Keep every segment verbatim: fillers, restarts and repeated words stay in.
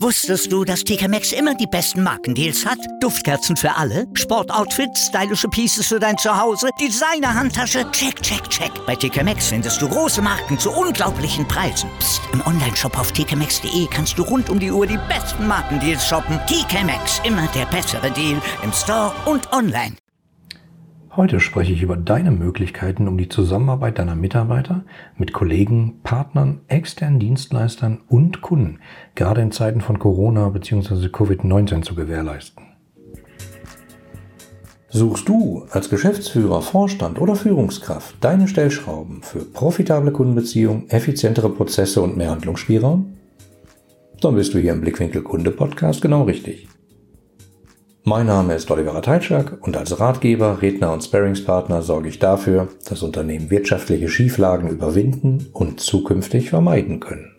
Wusstest du, dass T K Maxx immer die besten Markendeals hat? Duftkerzen für alle, Sportoutfits, stylische Pieces für dein Zuhause, Designer-Handtasche, check, check, check. Bei T K Maxx findest du große Marken zu unglaublichen Preisen. Psst. Im Onlineshop auf t k maxx punkt de kannst du rund um die Uhr die besten Markendeals shoppen. T K Maxx, immer der bessere Deal im Store und online. Heute spreche ich über deine Möglichkeiten, um die Zusammenarbeit deiner Mitarbeiter mit Kollegen, Partnern, externen Dienstleistern und Kunden, gerade in Zeiten von Corona bzw. Covid neunzehn zu gewährleisten. Suchst du als Geschäftsführer, Vorstand oder Führungskraft deine Stellschrauben für profitable Kundenbeziehungen, effizientere Prozesse und mehr Handlungsspielraum? Dann bist du hier im Blickwinkel Kunde Podcast genau richtig. Mein Name ist Oliver Rateitschak und als Ratgeber, Redner und Sparringspartner sorge ich dafür, dass Unternehmen wirtschaftliche Schieflagen überwinden und zukünftig vermeiden können.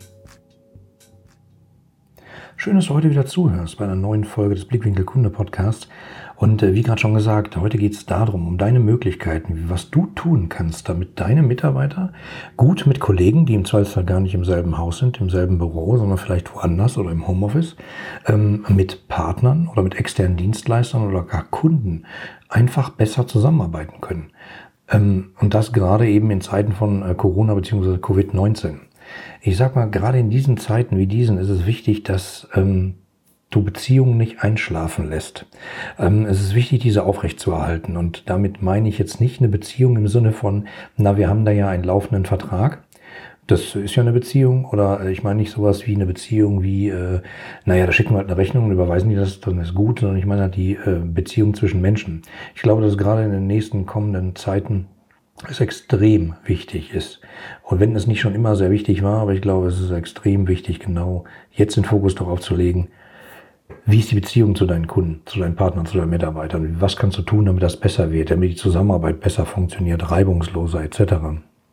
Schön, dass du heute wieder zuhörst bei einer neuen Folge des Blickwinkel Kunde Podcasts. Und äh, wie gerade schon gesagt, heute geht es darum, um deine Möglichkeiten, was du tun kannst, damit deine Mitarbeiter gut mit Kollegen, die im Zweifelsfall gar nicht im selben Haus sind, im selben Büro, sondern vielleicht woanders oder im Homeoffice, ähm, mit Partnern oder mit externen Dienstleistern oder gar Kunden einfach besser zusammenarbeiten können. Ähm, und das gerade eben in Zeiten von äh, Corona bzw. Covid neunzehn. Ich sag mal, gerade in diesen Zeiten wie diesen ist es wichtig, dass ähm, du Beziehungen nicht einschlafen lässt. Ähm, es ist wichtig, diese aufrechtzuerhalten. Und damit meine ich jetzt nicht eine Beziehung im Sinne von, na, wir haben da ja einen laufenden Vertrag. Das ist ja eine Beziehung. Oder ich meine nicht sowas wie eine Beziehung wie, äh, naja, da schicken wir halt eine Rechnung und überweisen die das, dann ist gut. Sondern ich meine halt die äh, Beziehung zwischen Menschen. Ich glaube, dass gerade in den nächsten kommenden Zeiten es extrem wichtig ist. Und wenn es nicht schon immer sehr wichtig war, aber ich glaube, es ist extrem wichtig, genau jetzt den Fokus darauf zu legen, wie ist die Beziehung zu deinen Kunden, zu deinen Partnern, zu deinen Mitarbeitern? Was kannst du tun, damit das besser wird, damit die Zusammenarbeit besser funktioniert, reibungsloser et cetera.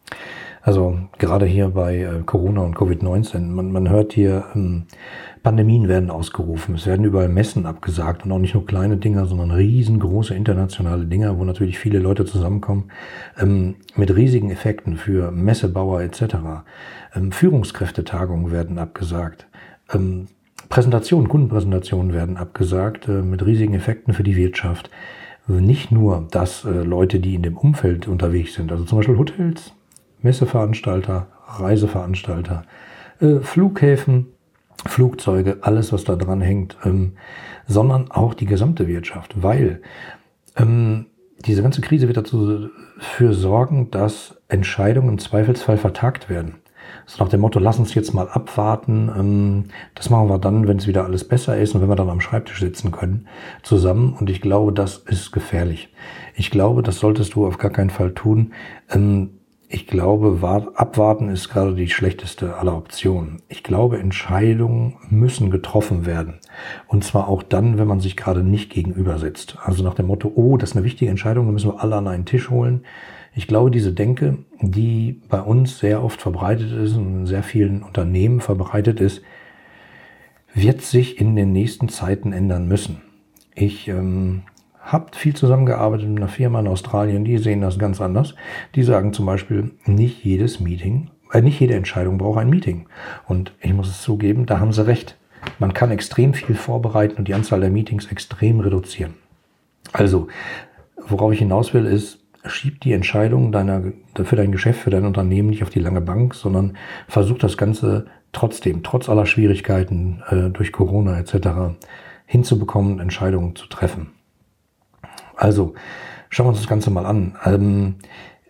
Also gerade hier bei äh, Corona und Covid neunzehn, man, man hört hier, ähm, Pandemien werden ausgerufen, es werden überall Messen abgesagt und auch nicht nur kleine Dinger, sondern riesengroße internationale Dinger, wo natürlich viele Leute zusammenkommen, ähm, mit riesigen Effekten für Messebauer et cetera. Ähm, Führungskräftetagungen werden abgesagt. Ähm, Präsentationen, Kundenpräsentationen werden abgesagt, äh, mit riesigen Effekten für die Wirtschaft. Nicht nur, dass äh, Leute, die in dem Umfeld unterwegs sind, also zum Beispiel Hotels, Messeveranstalter, Reiseveranstalter, äh, Flughäfen, Flugzeuge, alles, was da dran hängt, ähm, sondern auch die gesamte Wirtschaft, weil ähm, diese ganze Krise wird dazu dafür sorgen, dass Entscheidungen im Zweifelsfall vertagt werden. So nach dem Motto, lass uns jetzt mal abwarten, ähm, das machen wir dann, wenn es wieder alles besser ist und wenn wir dann am Schreibtisch sitzen können, zusammen. Und ich glaube, das ist gefährlich. Ich glaube, das solltest du auf gar keinen Fall tun. Ähm, ich glaube, abwarten ist gerade die schlechteste aller Optionen. Ich glaube, Entscheidungen müssen getroffen werden. Und zwar auch dann, wenn man sich gerade nicht gegenüber sitzt. Also nach dem Motto, oh, das ist eine wichtige Entscheidung, da müssen wir alle an einen Tisch holen. Ich glaube, diese Denke, die bei uns sehr oft verbreitet ist und in sehr vielen Unternehmen verbreitet ist, wird sich in den nächsten Zeiten ändern müssen. Ich ähm, habe viel zusammengearbeitet mit einer Firma in Australien, die sehen das ganz anders. Die sagen zum Beispiel, nicht jedes Meeting, äh, nicht jede Entscheidung braucht ein Meeting. Und ich muss es zugeben, da haben sie recht. Man kann extrem viel vorbereiten und die Anzahl der Meetings extrem reduzieren. Also, worauf ich hinaus will, ist, schieb die Entscheidung deiner, für dein Geschäft, für dein Unternehmen nicht auf die lange Bank, sondern versuch das Ganze trotzdem, trotz aller Schwierigkeiten äh, durch Corona et cetera hinzubekommen, Entscheidungen zu treffen. Also, schauen wir uns das Ganze mal an. Ähm,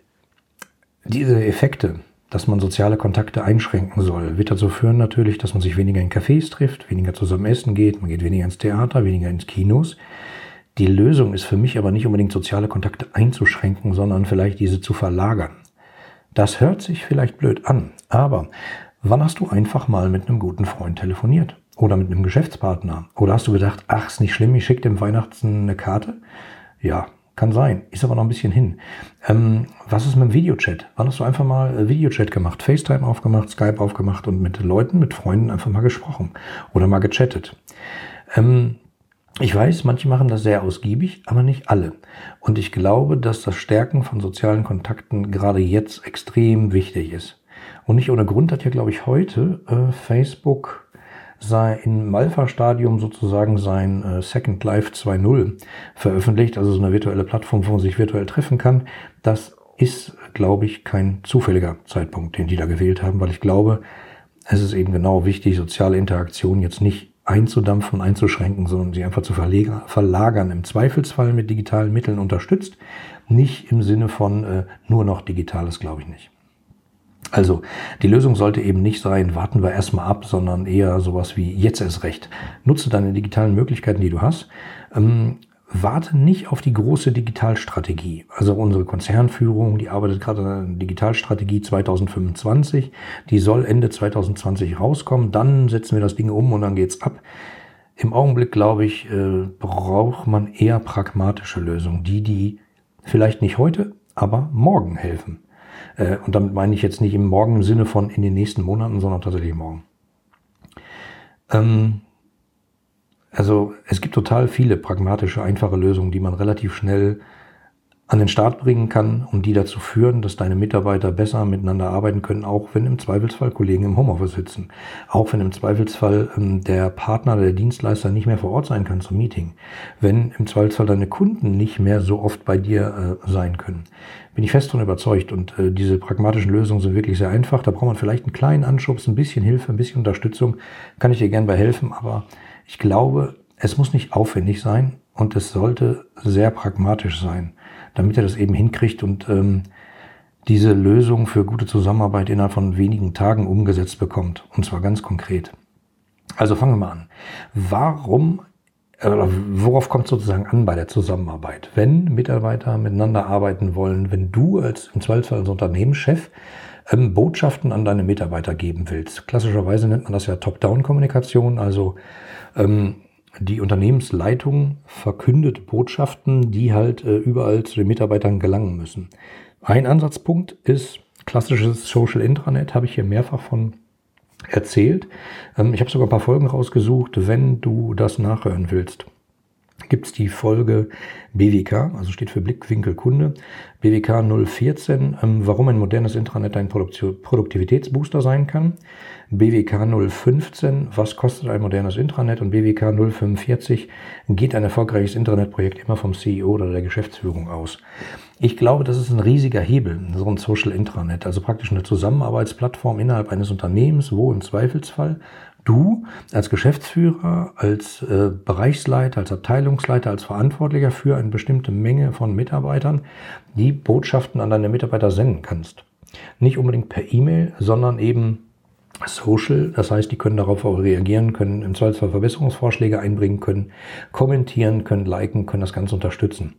diese Effekte, dass man soziale Kontakte einschränken soll, wird dazu führen natürlich, dass man sich weniger in Cafés trifft, weniger zusammen essen geht, man geht weniger ins Theater, weniger ins Kinos. Die Lösung ist für mich aber nicht unbedingt soziale Kontakte einzuschränken, sondern vielleicht diese zu verlagern. Das hört sich vielleicht blöd an, aber wann hast du einfach mal mit einem guten Freund telefoniert? Oder mit einem Geschäftspartner? Oder hast du gedacht, ach, ist nicht schlimm, ich schicke dem Weihnachten eine Karte? Ja, kann sein, ist aber noch ein bisschen hin. Ähm, was ist mit dem Videochat? Wann hast du einfach mal Videochat gemacht, FaceTime aufgemacht, Skype aufgemacht und mit Leuten, mit Freunden einfach mal gesprochen oder mal gechattet? Ähm, Ich weiß, manche machen das sehr ausgiebig, aber nicht alle. Und ich glaube, dass das Stärken von sozialen Kontakten gerade jetzt extrem wichtig ist. Und nicht ohne Grund hat ja, glaube ich, heute äh, Facebook sei im Alpha-Stadium sozusagen sein äh, Second Life zwei Punkt null veröffentlicht, also so eine virtuelle Plattform, wo man sich virtuell treffen kann. Das ist, glaube ich, kein zufälliger Zeitpunkt, den die da gewählt haben, weil ich glaube, es ist eben genau wichtig, soziale Interaktion jetzt nicht einzudampfen, einzuschränken, sondern sie einfach zu verlagern, im Zweifelsfall mit digitalen Mitteln unterstützt, nicht im Sinne von äh, nur noch Digitales, glaube ich nicht. Also die Lösung sollte eben nicht sein, warten wir erstmal ab, sondern eher sowas wie jetzt erst recht. Nutze deine digitalen Möglichkeiten, die du hast. Ähm, warte nicht auf die große Digitalstrategie. Also unsere Konzernführung, die arbeitet gerade an einer Digitalstrategie zwanzig fünfundzwanzig. Die soll Ende zwanzig zwanzig rauskommen. Dann setzen wir das Ding um und dann geht's ab. Im Augenblick, glaube ich, äh, braucht man eher pragmatische Lösungen. Die, die vielleicht nicht heute, aber morgen helfen. Und damit meine ich jetzt nicht im Morgen im Sinne von in den nächsten Monaten, sondern tatsächlich morgen. Ähm, also es gibt total viele pragmatische, einfache Lösungen, die man relativ schnell an den Start bringen kann und die dazu führen, dass deine Mitarbeiter besser miteinander arbeiten können, auch wenn im Zweifelsfall Kollegen im Homeoffice sitzen. Auch wenn im Zweifelsfall ähm, der Partner, der Dienstleister nicht mehr vor Ort sein kann zum Meeting. Wenn im Zweifelsfall deine Kunden nicht mehr so oft bei dir äh, sein können. Bin ich fest davon überzeugt und äh, diese pragmatischen Lösungen sind wirklich sehr einfach. Da braucht man vielleicht einen kleinen Anschubs, ein bisschen Hilfe, ein bisschen Unterstützung. Kann ich dir gern bei helfen, aber ich glaube, es muss nicht aufwendig sein und es sollte sehr pragmatisch sein, damit er das eben hinkriegt und ähm, diese Lösung für gute Zusammenarbeit innerhalb von wenigen Tagen umgesetzt bekommt. Und zwar ganz konkret. Also fangen wir mal an. Warum, äh, worauf kommt es sozusagen an bei der Zusammenarbeit? Wenn Mitarbeiter miteinander arbeiten wollen, wenn du als im Zweifelsfall als Unternehmenschef ähm, Botschaften an deine Mitarbeiter geben willst. Klassischerweise nennt man das ja Top-Down-Kommunikation, also ähm, die Unternehmensleitung verkündet Botschaften, die halt äh, überall zu den Mitarbeitern gelangen müssen. Ein Ansatzpunkt ist klassisches Social Intranet, habe ich hier mehrfach von erzählt. Ähm, ich habe sogar ein paar Folgen rausgesucht, wenn du das nachhören willst. Gibt es die Folge B W K, also steht für Blickwinkel Kunde, B W K null vierzehn, ähm, warum ein modernes Intranet ein Produkt- Produktivitätsbooster sein kann. B W K null fünfzehn, was kostet ein modernes Intranet? Und B W K null fünfundvierzig, geht ein erfolgreiches Internetprojekt immer vom C E O oder der Geschäftsführung aus? Ich glaube, das ist ein riesiger Hebel, so ein Social Intranet, also praktisch eine Zusammenarbeitsplattform innerhalb eines Unternehmens, wo im Zweifelsfall du als Geschäftsführer, als äh, Bereichsleiter, als Abteilungsleiter, als Verantwortlicher für eine bestimmte Menge von Mitarbeitern die Botschaften an deine Mitarbeiter senden kannst. Nicht unbedingt per E-Mail, sondern eben Social, das heißt, die können darauf auch reagieren, können im Zweifelsfall Verbesserungsvorschläge einbringen, können kommentieren, können liken, können das Ganze unterstützen.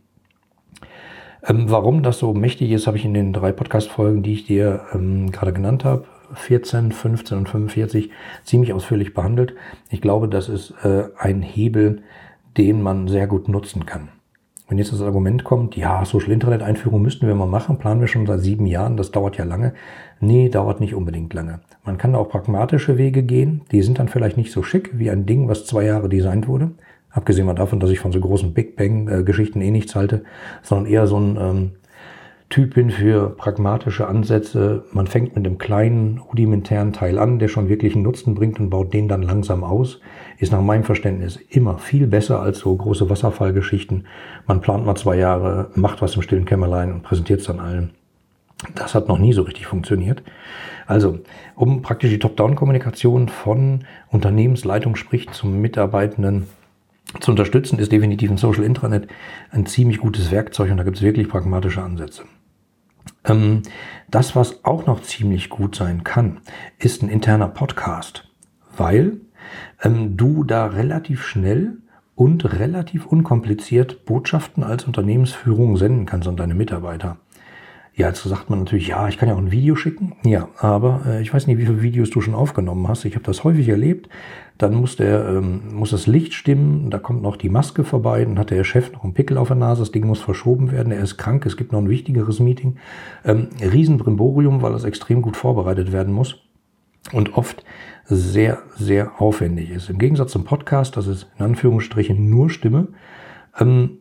Ähm, warum das so mächtig ist, habe ich in den drei Podcast-Folgen, die ich dir ähm, gerade genannt habe, vierzehn, fünfzehn und fünfundvierzig, ziemlich ausführlich behandelt. Ich glaube, das ist äh, ein Hebel, den man sehr gut nutzen kann. Wenn jetzt das Argument kommt, ja, Social Internet Einführung müssten wir mal machen, planen wir schon seit sieben Jahren, das dauert ja lange. Nee, dauert nicht unbedingt lange. Man kann da auch pragmatische Wege gehen, die sind dann vielleicht nicht so schick wie ein Ding, was zwei Jahre designt wurde. Abgesehen mal davon, dass ich von so großen Big Bang-Geschichten eh nichts halte, sondern eher so ein ähm, Typ bin für pragmatische Ansätze. Man fängt mit einem kleinen, rudimentären Teil an, der schon wirklich einen Nutzen bringt und baut den dann langsam aus. Ist nach meinem Verständnis immer viel besser als so große Wasserfallgeschichten. Man plant mal zwei Jahre, macht was im stillen Kämmerlein und präsentiert es dann allen. Das hat noch nie so richtig funktioniert. Also, um praktisch die Top-Down-Kommunikation von Unternehmensleitung, sprich zum Mitarbeitenden, zu unterstützen, ist definitiv ein Social Intranet ein ziemlich gutes Werkzeug und da gibt es wirklich pragmatische Ansätze. Ähm, das, was auch noch ziemlich gut sein kann, ist ein interner Podcast, weil ähm, du da relativ schnell und relativ unkompliziert Botschaften als Unternehmensführung senden kannst an deine Mitarbeiter. Ja, jetzt sagt man natürlich, ja, ich kann ja auch ein Video schicken. Ja, aber äh, ich weiß nicht, wie viele Videos du schon aufgenommen hast. Ich habe das häufig erlebt. Dann muss, der, ähm, muss das Licht stimmen, da kommt noch die Maske vorbei, dann hat der Chef noch einen Pickel auf der Nase, das Ding muss verschoben werden, er ist krank, es gibt noch ein wichtigeres Meeting. Ähm, Riesenbrimborium, weil das extrem gut vorbereitet werden muss und oft sehr, sehr aufwendig ist. Im Gegensatz zum Podcast, das ist in Anführungsstrichen nur Stimme, ähm,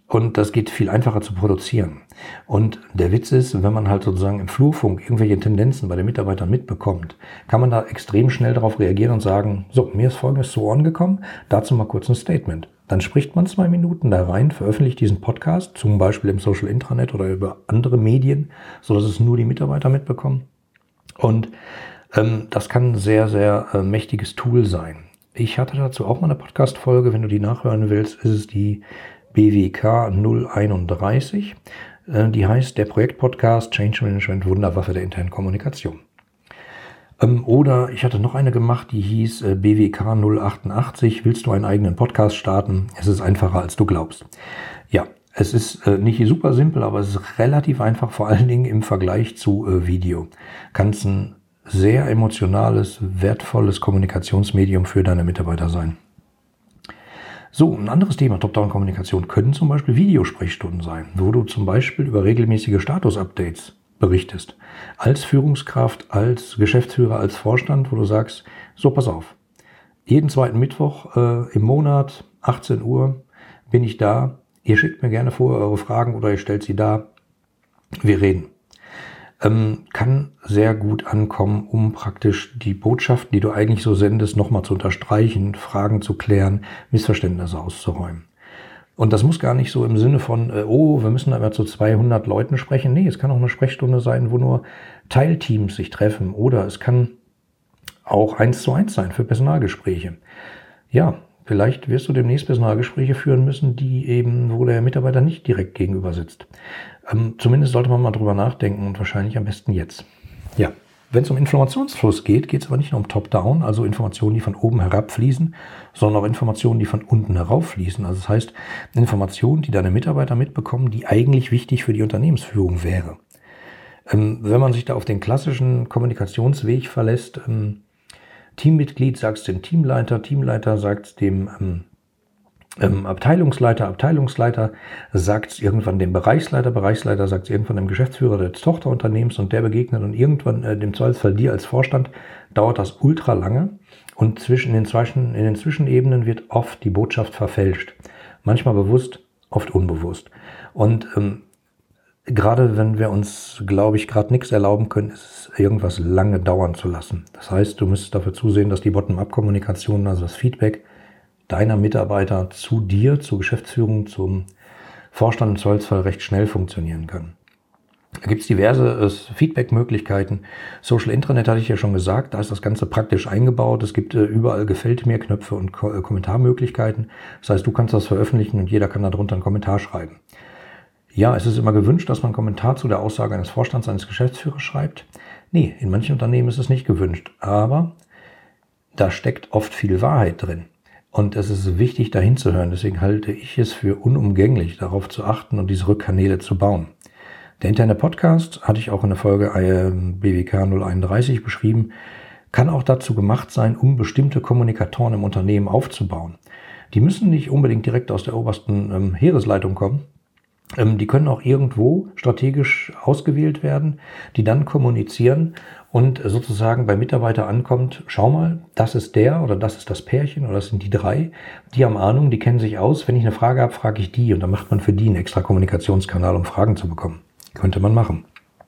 Und das geht viel einfacher zu produzieren. Und der Witz ist, wenn man halt sozusagen im Flurfunk irgendwelche Tendenzen bei den Mitarbeitern mitbekommt, kann man da extrem schnell darauf reagieren und sagen, so, mir ist Folgendes zu Ohren gekommen, dazu mal kurz ein Statement. Dann spricht man zwei Minuten da rein, veröffentlicht diesen Podcast, zum Beispiel im Social Intranet oder über andere Medien, sodass es nur die Mitarbeiter mitbekommen. Und ähm, das kann ein sehr, sehr äh, mächtiges Tool sein. Ich hatte dazu auch mal eine Podcast-Folge, wenn du die nachhören willst, ist es die B W K null einunddreißig. Äh, die heißt der Projektpodcast Change Management Wunderwaffe der internen Kommunikation. Ähm, oder ich hatte noch eine gemacht, die hieß äh, B W K null achtundachtzig. Willst du einen eigenen Podcast starten? Es ist einfacher, als du glaubst. Ja, es ist äh, nicht super simpel, aber es ist relativ einfach, vor allen Dingen im Vergleich zu äh, Video. Kann es ein sehr emotionales, wertvolles Kommunikationsmedium für deine Mitarbeiter sein. So, ein anderes Thema Top-Down-Kommunikation können zum Beispiel Videosprechstunden sein, wo du zum Beispiel über regelmäßige Status-Updates berichtest. Als Führungskraft, als Geschäftsführer, als Vorstand, wo du sagst, so, pass auf, jeden zweiten Mittwoch äh, im Monat, achtzehn Uhr, bin ich da. Ihr schickt mir gerne vorher eure Fragen oder ihr stellt sie da. Wir reden. Ähm, kann sehr gut ankommen, um praktisch die Botschaften, die du eigentlich so sendest, nochmal zu unterstreichen, Fragen zu klären, Missverständnisse auszuräumen. Und das muss gar nicht so im Sinne von, äh, oh, wir müssen aber zu zweihundert Leuten sprechen. Nee, es kann auch eine Sprechstunde sein, wo nur Teilteams sich treffen. Oder es kann auch eins zu eins sein für Personalgespräche. Ja, vielleicht wirst du demnächst Personalgespräche führen müssen, die eben, wo der Mitarbeiter nicht direkt gegenüber sitzt. Ähm, zumindest sollte man mal drüber nachdenken und wahrscheinlich am besten jetzt. Ja, wenn es um Informationsfluss geht, geht es aber nicht nur um Top-Down, also Informationen, die von oben herab fließen, sondern auch Informationen, die von unten herauf fließen. Also das heißt, Informationen, die deine Mitarbeiter mitbekommen, die eigentlich wichtig für die Unternehmensführung wäre. Ähm, wenn man sich da auf den klassischen Kommunikationsweg verlässt, ähm, Teammitglied sagt es dem Teamleiter, Teamleiter sagt es dem ähm, ähm, Abteilungsleiter, Abteilungsleiter sagt es irgendwann dem Bereichsleiter, Bereichsleiter sagt es irgendwann dem Geschäftsführer des Tochterunternehmens und der begegnet und irgendwann äh, dem Zweifelsfall dir als Vorstand, dauert das ultra lange und zwischen den, zwischen, in den Zwischenebenen wird oft die Botschaft verfälscht. Manchmal bewusst, oft unbewusst. Und ähm, gerade wenn wir uns, glaube ich, gerade nichts erlauben können, ist es irgendwas lange dauern zu lassen. Das heißt, du müsstest dafür zusehen, dass die Bottom-up-Kommunikation, also das Feedback deiner Mitarbeiter zu dir, zur Geschäftsführung, zum Vorstand im Zweifelsfall recht schnell funktionieren kann. Da gibt es diverse äh, Feedback-Möglichkeiten. Social Intranet hatte ich ja schon gesagt, da ist das Ganze praktisch eingebaut. Es gibt äh, überall Gefällt mir Knöpfe und Ko- äh, Kommentarmöglichkeiten. Das heißt, du kannst das veröffentlichen und jeder kann darunter einen Kommentar schreiben. Ja, es ist immer gewünscht, dass man einen Kommentar zu der Aussage eines Vorstands, eines Geschäftsführers schreibt. Nee, in manchen Unternehmen ist es nicht gewünscht, aber da steckt oft viel Wahrheit drin. Und es ist wichtig, da hinzuhören. Deswegen halte ich es für unumgänglich, darauf zu achten und diese Rückkanäle zu bauen. Der interne Podcast, hatte ich auch in der Folge B W K null einunddreißig beschrieben, kann auch dazu gemacht sein, um bestimmte Kommunikatoren im Unternehmen aufzubauen. Die müssen nicht unbedingt direkt aus der obersten ähm, Heeresleitung kommen. Ähm, die können auch irgendwo strategisch ausgewählt werden, die dann kommunizieren und sozusagen bei Mitarbeiter ankommt, schau mal, das ist der oder das ist das Pärchen oder das sind die drei, die haben Ahnung, die kennen sich aus. Wenn ich eine Frage habe, frage ich die und dann macht man für die einen extra Kommunikationskanal, um Fragen zu bekommen. Könnte man machen.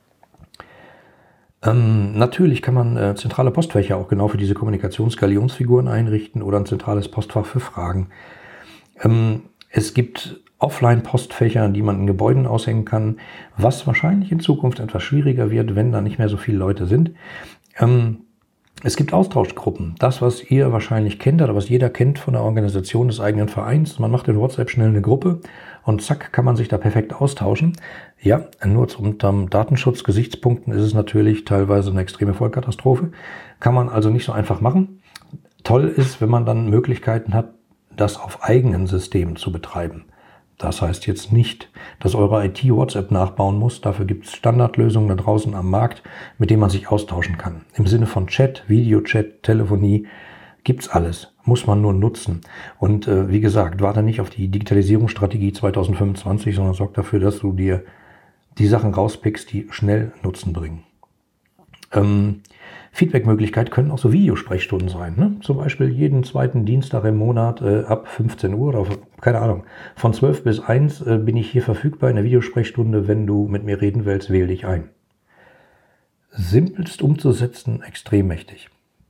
Ähm, natürlich kann man äh, zentrale Postfächer auch genau für diese Kommunikationsgalionsfiguren einrichten oder ein zentrales Postfach für Fragen. Ähm, es gibt Offline-Postfächer, die man in Gebäuden aushängen kann, was wahrscheinlich in Zukunft etwas schwieriger wird, wenn da nicht mehr so viele Leute sind. Ähm, es gibt Austauschgruppen. Das, was ihr wahrscheinlich kennt oder was jeder kennt von der Organisation des eigenen Vereins. Man macht in WhatsApp schnell eine Gruppe und zack, kann man sich da perfekt austauschen. Ja, nur unter Datenschutzgesichtspunkten ist es natürlich teilweise eine extreme Vollkatastrophe. Kann man also nicht so einfach machen. Toll ist, wenn man dann Möglichkeiten hat, das auf eigenen Systemen zu betreiben. Das heißt jetzt nicht, dass eure I T WhatsApp nachbauen muss. Dafür gibt es Standardlösungen da draußen am Markt, mit denen man sich austauschen kann. Im Sinne von Chat, Videochat, Telefonie gibt's alles. Muss man nur nutzen. Und äh, wie gesagt, warte nicht auf die Digitalisierungsstrategie zwanzig fünfundzwanzig, sondern sorg dafür, dass du dir die Sachen rauspickst, die schnell Nutzen bringen. Ähm, Feedback-Möglichkeit können auch so Videosprechstunden sein. Ne? Zum Beispiel jeden zweiten Dienstag im Monat äh, ab fünfzehn Uhr oder keine Ahnung, von zwölf bis eins äh, bin ich hier verfügbar in der Videosprechstunde. Wenn du mit mir reden willst, wähle dich ein. Simpelst umzusetzen, extrem mächtig.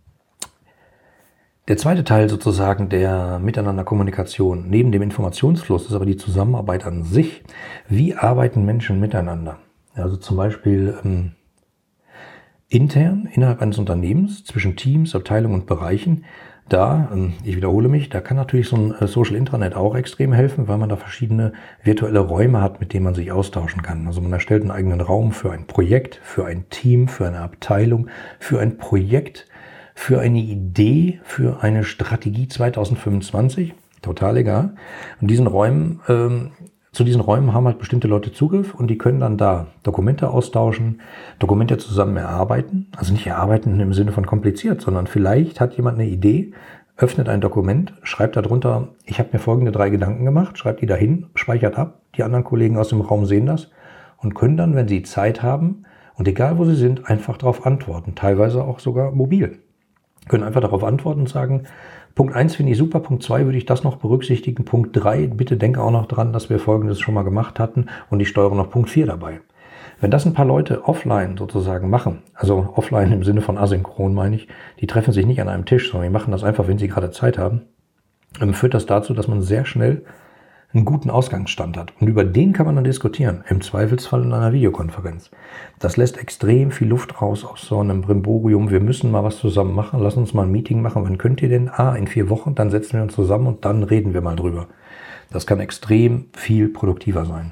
Der zweite Teil sozusagen der Miteinander-Kommunikation neben dem Informationsfluss ist aber die Zusammenarbeit an sich. Wie arbeiten Menschen miteinander? Also zum Beispiel ähm, intern, innerhalb eines Unternehmens, zwischen Teams, Abteilungen und Bereichen. Da, ähm, ich wiederhole mich, da kann natürlich so ein äh, Social Intranet auch extrem helfen, weil man da verschiedene virtuelle Räume hat, mit denen man sich austauschen kann. Also man erstellt einen eigenen Raum für ein Projekt, für ein Team, für eine Abteilung, für ein Projekt, für eine Idee, für eine Strategie zwanzig fünfundzwanzig, total egal. Und diesen Räumen, ähm, zu diesen Räumen haben halt bestimmte Leute Zugriff und die können dann da Dokumente austauschen, Dokumente zusammen erarbeiten. Also nicht erarbeiten im Sinne von kompliziert, sondern vielleicht hat jemand eine Idee, öffnet ein Dokument, schreibt darunter, ich habe mir folgende drei Gedanken gemacht, schreibt die dahin, speichert ab. Die anderen Kollegen aus dem Raum sehen das und können dann, wenn sie Zeit haben und egal wo sie sind, einfach darauf antworten. Teilweise auch sogar mobil. Können einfach darauf antworten und sagen, Punkt eins finde ich super, Punkt zwei würde ich das noch berücksichtigen, Punkt drei, bitte denke auch noch dran, dass wir Folgendes schon mal gemacht hatten und ich steuere noch Punkt vier dabei. Wenn das ein paar Leute offline sozusagen machen, also offline im Sinne von asynchron meine ich, die treffen sich nicht an einem Tisch, sondern die machen das einfach, wenn sie gerade Zeit haben, dann führt das dazu, dass man sehr schnell einen guten Ausgangsstand hat. Und über den kann man dann diskutieren, im Zweifelsfall in einer Videokonferenz. Das lässt extrem viel Luft raus aus so einem Brimborium. Wir müssen mal was zusammen machen, lass uns mal ein Meeting machen. Wann könnt ihr denn? Ah, in vier Wochen, dann setzen wir uns zusammen und dann reden wir mal drüber. Das kann extrem viel produktiver sein.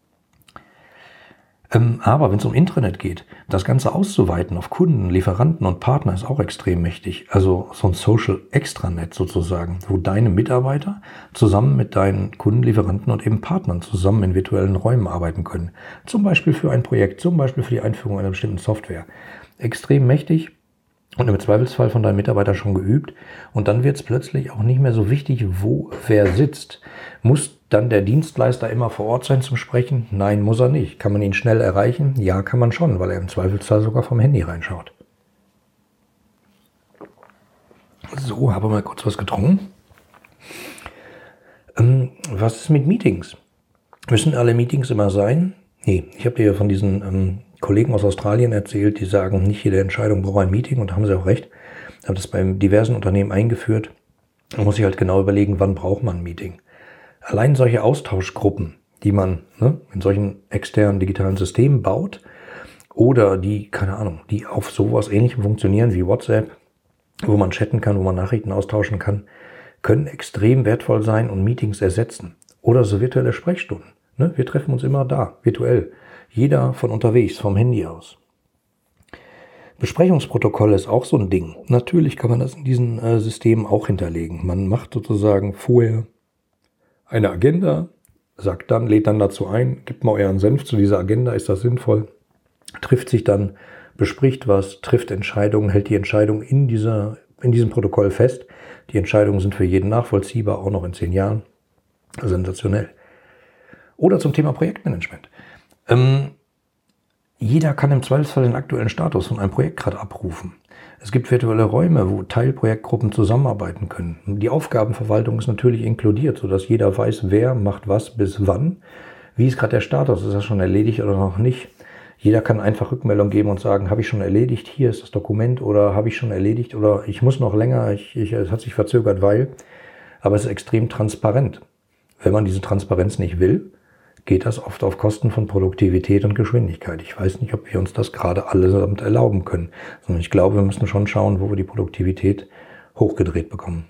Ähm, aber wenn es um Intranet geht, das Ganze auszuweiten auf Kunden, Lieferanten und Partner ist auch extrem mächtig. Also so ein Social Extranet sozusagen, wo deine Mitarbeiter zusammen mit deinen Kunden, Lieferanten und eben Partnern zusammen in virtuellen Räumen arbeiten können. Zum Beispiel für ein Projekt, zum Beispiel für die Einführung einer bestimmten Software. Extrem mächtig und im Zweifelsfall von deinen Mitarbeitern schon geübt. Und dann wird es plötzlich auch nicht mehr so wichtig, wo wer sitzt. Muss dann der Dienstleister immer vor Ort sein zum Sprechen? Nein, muss er nicht. Kann man ihn schnell erreichen? Ja, kann man schon, weil er im Zweifelsfall sogar vom Handy reinschaut. So, habe mal kurz was getrunken. Ähm, was ist mit Meetings? Müssen alle Meetings immer sein? Nee, ich habe dir von diesen ähm, Kollegen aus Australien erzählt, die sagen, nicht jede Entscheidung braucht ein Meeting und da haben sie auch recht. Ich habe das bei diversen Unternehmen eingeführt. Da muss ich halt genau überlegen, wann braucht man ein Meeting. Allein solche Austauschgruppen, die man ne, in solchen externen digitalen Systemen baut oder die, keine Ahnung, die auf sowas Ähnlichem funktionieren wie WhatsApp, wo man chatten kann, wo man Nachrichten austauschen kann, können extrem wertvoll sein und Meetings ersetzen. Oder so virtuelle Sprechstunden. Ne? Wir treffen uns immer da, virtuell. Jeder von unterwegs, vom Handy aus. Besprechungsprotokoll ist auch so ein Ding. Natürlich kann man das in diesen äh, Systemen auch hinterlegen. Man macht sozusagen vorher eine Agenda, sagt dann, lädt dann dazu ein, gibt mal euren Senf zu dieser Agenda, ist das sinnvoll, trifft sich dann, bespricht was, trifft Entscheidungen, hält die Entscheidung in, dieser, in diesem Protokoll fest. Die Entscheidungen sind für jeden nachvollziehbar, auch noch in zehn Jahren. Sensationell. Oder zum Thema Projektmanagement. Ähm, jeder kann im Zweifelsfall den aktuellen Status von einem Projekt gerade abrufen. Es gibt virtuelle Räume, wo Teilprojektgruppen zusammenarbeiten können. Die Aufgabenverwaltung ist natürlich inkludiert, sodass jeder weiß, wer macht was bis wann. Wie ist gerade der Status? Ist das schon erledigt oder noch nicht? Jeder kann einfach Rückmeldung geben und sagen, habe ich schon erledigt, hier ist das Dokument oder habe ich schon erledigt oder ich muss noch länger, ich, ich, es hat sich verzögert, weil. Aber es ist extrem transparent. Wenn man diese Transparenz nicht will, geht das oft auf Kosten von Produktivität und Geschwindigkeit. Ich weiß nicht, ob wir uns das gerade allesamt erlauben können, sondern ich glaube, wir müssen schon schauen, wo wir die Produktivität hochgedreht bekommen.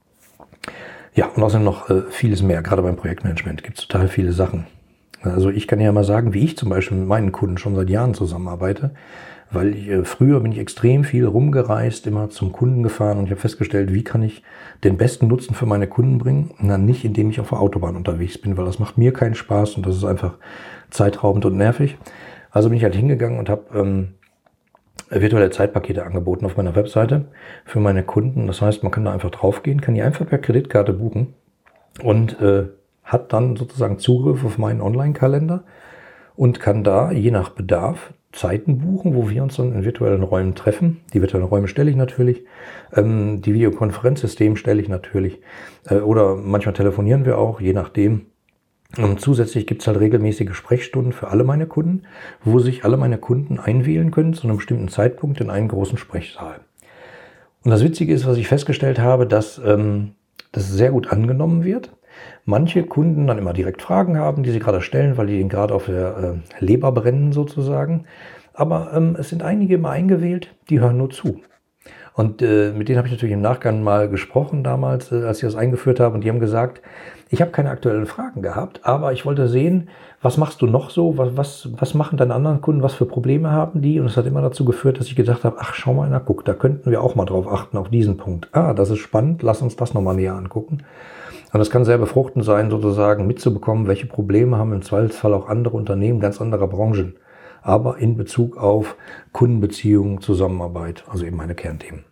Ja, und außerdem noch äh, vieles mehr. Gerade beim Projektmanagement gibt es total viele Sachen. Also ich kann ja mal sagen, wie ich zum Beispiel mit meinen Kunden schon seit Jahren zusammenarbeite, weil ich, äh, früher bin ich extrem viel rumgereist, immer zum Kunden gefahren und ich habe festgestellt, wie kann ich den besten Nutzen für meine Kunden bringen? Na, nicht indem ich auf der Autobahn unterwegs bin, weil das macht mir keinen Spaß und das ist einfach zeitraubend und nervig. Also bin ich halt hingegangen und habe ähm, virtuelle Zeitpakete angeboten auf meiner Webseite für meine Kunden. Das heißt, man kann da einfach draufgehen, kann die einfach per Kreditkarte buchen und äh, hat dann sozusagen Zugriff auf meinen Online-Kalender und kann da je nach Bedarf Zeiten buchen, wo wir uns dann in virtuellen Räumen treffen. Die virtuellen Räume stelle ich natürlich. Ähm, die Videokonferenzsystem stelle ich natürlich. Äh, oder manchmal telefonieren wir auch, je nachdem. Und zusätzlich gibt es halt regelmäßige Sprechstunden für alle meine Kunden, wo sich alle meine Kunden einwählen können zu einem bestimmten Zeitpunkt in einen großen Sprechsaal. Und das Witzige ist, was ich festgestellt habe, dass ähm, das sehr gut angenommen wird. Manche Kunden dann immer direkt Fragen haben, die sie gerade stellen, weil die ihnen gerade auf der äh, Leber brennen sozusagen. Aber ähm, es sind einige immer eingewählt, die hören nur zu. Und äh, mit denen habe ich natürlich im Nachgang mal gesprochen damals, äh, als ich das eingeführt habe. Und die haben gesagt, ich habe keine aktuellen Fragen gehabt, aber ich wollte sehen, was machst du noch so? Was, was, was machen deine anderen Kunden? Was für Probleme haben die? Und es hat immer dazu geführt, dass ich gedacht habe, ach, schau mal, na guck, da könnten wir auch mal drauf achten, auf diesen Punkt. Ah, das ist spannend, lass uns das nochmal näher angucken. Und es kann sehr befruchtend sein, sozusagen mitzubekommen, welche Probleme haben im Zweifelsfall auch andere Unternehmen ganz anderer Branchen. Aber in Bezug auf Kundenbeziehungen, Zusammenarbeit, also eben meine Kernthemen.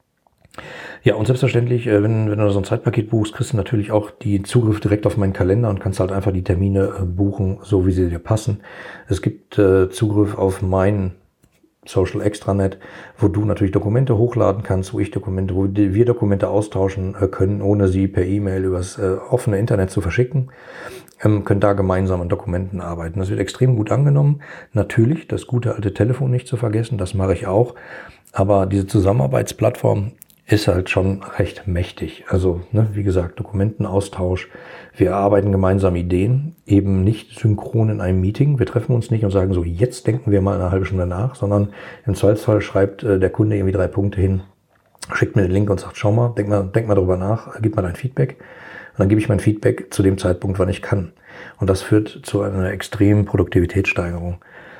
Ja, und selbstverständlich, wenn, wenn du so ein Zeitpaket buchst, kriegst du natürlich auch die Zugriff direkt auf meinen Kalender und kannst halt einfach die Termine buchen, so wie sie dir passen. Es gibt äh, Zugriff auf mein Social Extranet, wo du natürlich Dokumente hochladen kannst, wo ich Dokumente, wo wir Dokumente austauschen können, ohne sie per E-Mail übers äh, offene Internet zu verschicken. Ähm, können da gemeinsam an Dokumenten arbeiten. Das wird extrem gut angenommen. Natürlich, das gute alte Telefon nicht zu vergessen, das mache ich auch. Aber diese Zusammenarbeitsplattform ist halt schon recht mächtig. Also, ne, wie gesagt, Dokumentenaustausch. Wir erarbeiten gemeinsam Ideen, eben nicht synchron in einem Meeting. Wir treffen uns nicht und sagen so, jetzt denken wir mal eine halbe Stunde nach, sondern im Zweifelsfall schreibt äh, der Kunde irgendwie drei Punkte hin, schickt mir den Link und sagt, schau mal, denk mal, denk mal drüber nach, gib mal dein Feedback. Und dann gebe ich mein Feedback zu dem Zeitpunkt, wann ich kann. Und das führt zu einer extremen Produktivitätssteigerung.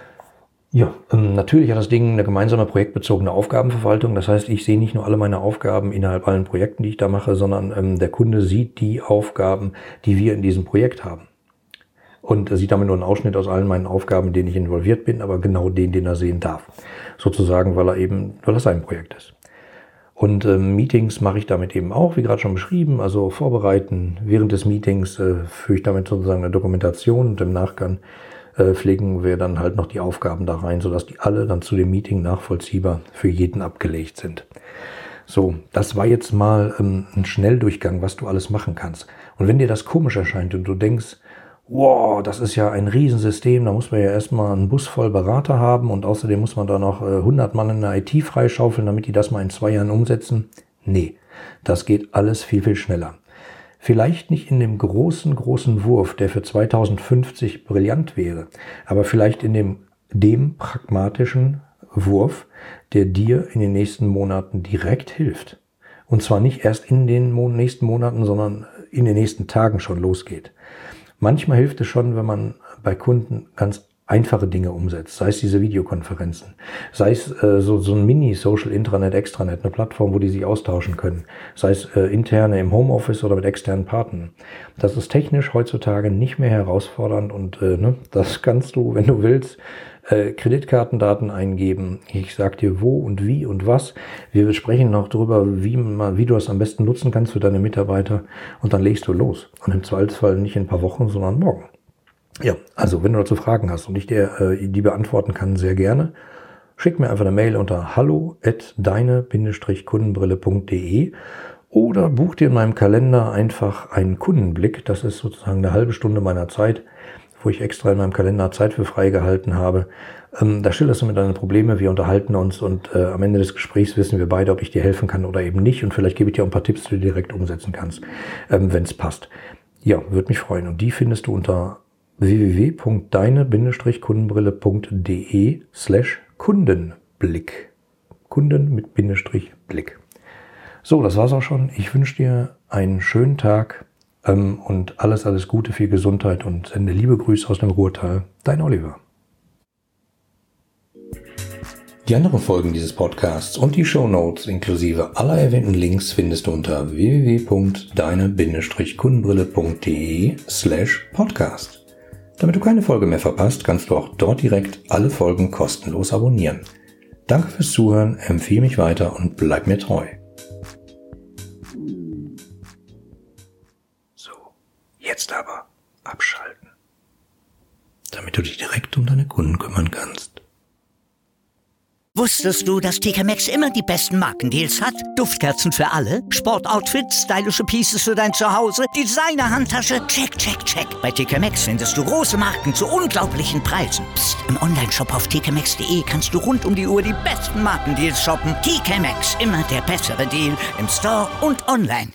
Ja, ähm, natürlich hat das Ding eine gemeinsame projektbezogene Aufgabenverwaltung. Das heißt, ich sehe nicht nur alle meine Aufgaben innerhalb allen Projekten, die ich da mache, sondern ähm, der Kunde sieht die Aufgaben, die wir in diesem Projekt haben. Und er sieht damit nur einen Ausschnitt aus allen meinen Aufgaben, in denen ich involviert bin, aber genau den, den er sehen darf. Sozusagen, weil er eben, weil das sein Projekt ist. Und äh, Meetings mache ich damit eben auch, wie gerade schon beschrieben, also vorbereiten. Während des Meetings äh, führe ich damit sozusagen eine Dokumentation und im Nachgang äh, pflegen wir dann halt noch die Aufgaben da rein, sodass die alle dann zu dem Meeting nachvollziehbar für jeden abgelegt sind. So, das war jetzt mal ähm, ein Schnelldurchgang, was du alles machen kannst. Und wenn dir das komisch erscheint und du denkst, wow, das ist ja ein Riesensystem, da muss man ja erstmal einen Bus voll Berater haben und außerdem muss man da noch hundert Mann in der I T freischaufeln, damit die das mal in zwei Jahren umsetzen. Nee, das geht alles viel, viel schneller. Vielleicht nicht in dem großen, großen Wurf, der für zweitausendfünfzig brillant wäre, aber vielleicht in dem, dem pragmatischen Wurf, der dir in den nächsten Monaten direkt hilft. Und zwar nicht erst in den nächsten Monaten, sondern in den nächsten Tagen schon losgeht. Manchmal hilft es schon, wenn man bei Kunden ganz einfache Dinge umsetzt, sei es diese Videokonferenzen, sei es äh, so, so ein Mini-Social-Intranet, Extranet, eine Plattform, wo die sich austauschen können, sei es äh, interne im Homeoffice oder mit externen Partnern. Das ist technisch heutzutage nicht mehr herausfordernd und äh, ne, das kannst du, wenn du willst, äh, Kreditkartendaten eingeben. Ich sag dir wo und wie und was. Wir sprechen noch darüber, wie, wie du das am besten nutzen kannst für deine Mitarbeiter und dann legst du los. Und im Zweifelsfall nicht in ein paar Wochen, sondern morgen. Ja, also wenn du dazu Fragen hast und ich dir äh, die beantworten kann, sehr gerne, schick mir einfach eine Mail unter hallo at deine Bindestrich kundenbrille punkt de oder buch dir in meinem Kalender einfach einen Kundenblick. Das ist sozusagen eine halbe Stunde meiner Zeit, wo ich extra in meinem Kalender Zeit für freigehalten habe. Ähm, da schilderst du mir deine Probleme, wir unterhalten uns und äh, am Ende des Gesprächs wissen wir beide, ob ich dir helfen kann oder eben nicht. Und vielleicht gebe ich dir auch ein paar Tipps, die du direkt umsetzen kannst, ähm, wenn es passt. Ja, würde mich freuen. Und die findest du unter w w w punkt deine Bindestrich kundenbrille punkt de slash Kundenblick. Kunden mit Bindestrich Blick. So, das war's auch schon. Ich wünsche dir einen schönen Tag ähm, und alles, alles Gute, viel Gesundheit und sende liebe Grüße aus dem Ruhrtal. Dein Oliver. Die anderen Folgen dieses Podcasts und die Shownotes inklusive aller erwähnten Links findest du unter w w w punkt deine Bindestrich kundenbrille punkt de slash podcast. Damit du keine Folge mehr verpasst, kannst du auch dort direkt alle Folgen kostenlos abonnieren. Danke fürs Zuhören, empfehle mich weiter und bleib mir treu. So, jetzt aber abschalten, damit du dich direkt um deine Kunden kümmern kannst. Wusstest du, dass T K Maxx immer die besten Markendeals hat? Duftkerzen für alle, Sportoutfits, stylische Pieces für dein Zuhause, Designer-Handtasche, check, check, check. Bei T K Maxx findest du große Marken zu unglaublichen Preisen. Psst. Im Onlineshop auf t k maxx punkt d e kannst du rund um die Uhr die besten Markendeals shoppen. T K Maxx, immer der bessere Deal im Store und online.